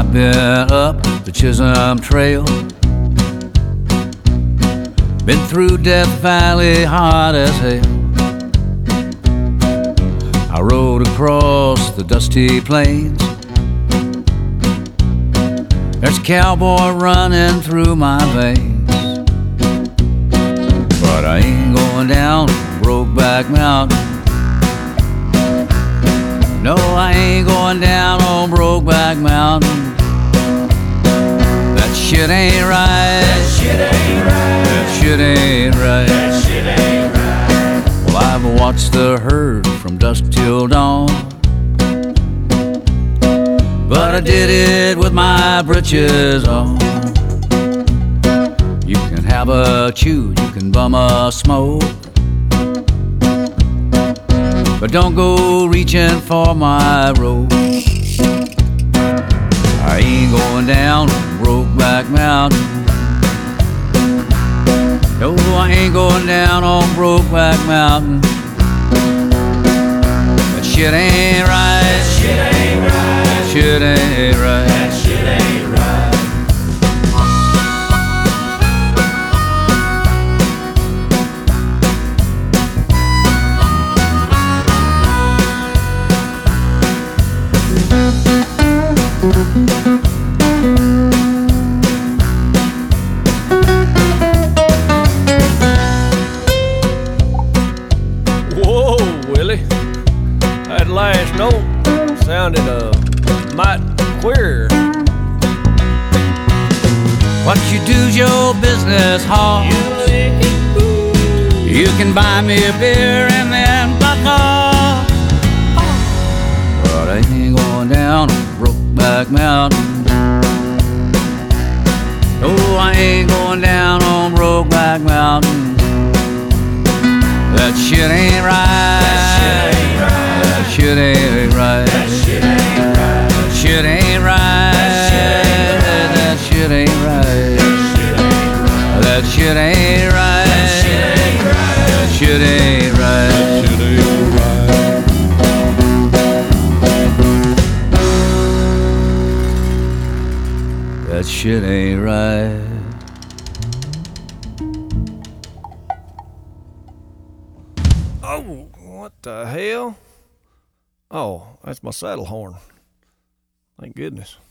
I've been up the Chisholm Trail, been through Death Valley hot as hell. I rode across the dusty plains, there's a cowboy running through my veins. But I ain't going down Brokeback Mountain. No, I ain't going down on Brokeback Mountain. That shit ain't right. That shit ain't right. That shit ain't right. That shit ain't right. Well, I've watched the herd from dusk till dawn, but I did it with my britches on. You can have a chew, you can bum a smoke, but don't go reaching for my rope. I ain't going down Brokeback Mountain. No, I ain't going down on Brokeback Mountain. That shit ain't right. That shit ain't right. That shit ain't right. That shit ain't right. Whoa, Willie. That last note sounded might queer. What you do's your business, Hawk. You can buy me a beer and then buck off. But I ain't going down on Brokeback Mountain. No, I ain't going down on Brokeback Mountain. That shit ain't right. That shit ain't right. That shit ain't right. That shit ain't right. That shit ain't right. That shit ain't right. That shit ain't right. That shit ain't right. Oh, what the hell? Oh, that's my saddle horn. Thank goodness.